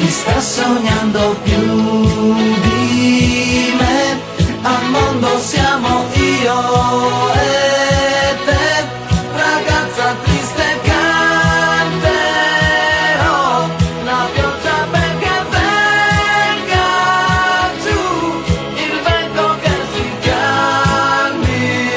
sta sognando più di me, al mondo siamo io e